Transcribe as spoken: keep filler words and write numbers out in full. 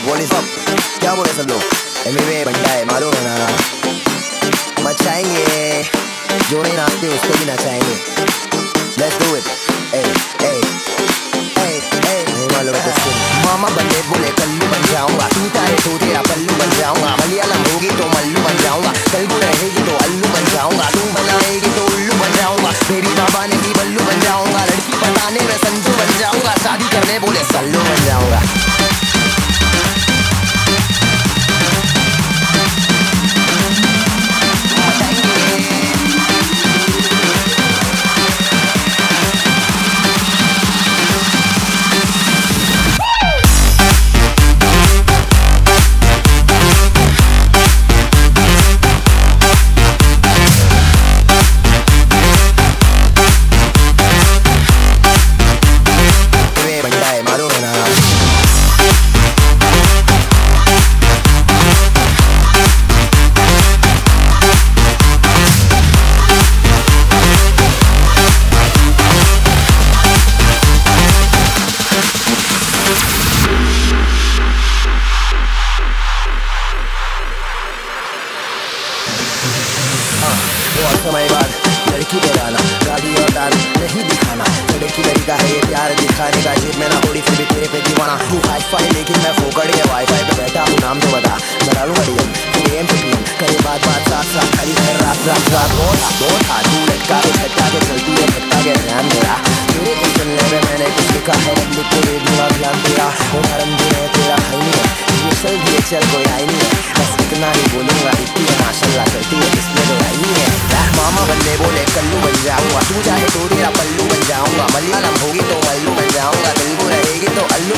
बोले सब क्या बोले सब लोग एमवे बंदा है मालूम है ना मचाएंगे जो नहीं नाचते उसको भी नचाएंगे लेट्स डू इट ए ए ए ए नहीं मालूम है तो मामा बंदे बोले कल्लू बन जाऊंगा तू चाहे तो तेरा पल्लू बन जाऊंगा मलयालम होगी तो मल्लू बन जाऊंगा तेलुगु रहेगी तो अल्लू बन जाऊंगा तू बनाएगी तो उल्लू बन जाऊंगा मेरी बाबा ने भी बल्लू बन जाऊंगा लड़की पटाने में संजू बन जाऊंगा शादी करने बोले सल्लू बन जाऊंगा बहुत समय बाद लड़की बुलाना गाड़ी और दारू नहीं दिखाना लड़की तरीका है ये प्यार दिखाने का जेब में ना थोड़ी फिर भी तेरे पे दीवाना तू हाई फाई लेकिन मैं फोकड़ के वाई फाई पे बैठा हूँ नाम तो बता मैं डालूंगा डीएम तू एम पे पीएम करे बात बात साथ साथ खरी है रात रात रात वो था वो था तू लटका के छटका के चलती है छटका के ध्यान मेरा तेरे को सुनने में मैंने कुछ लिखा है लिख के दे दूंगा ध्यान तेरा वो धर्म भी है तेरा है नहीं है ये चल दिए चल कोई आई नहीं है बस इतना ही बोलूंगा इतनी है माशाल्लाह करती है इसमें तो आई नहीं है मामा बल्ले बोले कल्लू बन जाऊंगा तू चाहे तो तेरा पल्लू बन जाऊंगा मलयालम होगी तो मल्लू बन जाऊंगा तेलुगु रहेगी तो अल्लू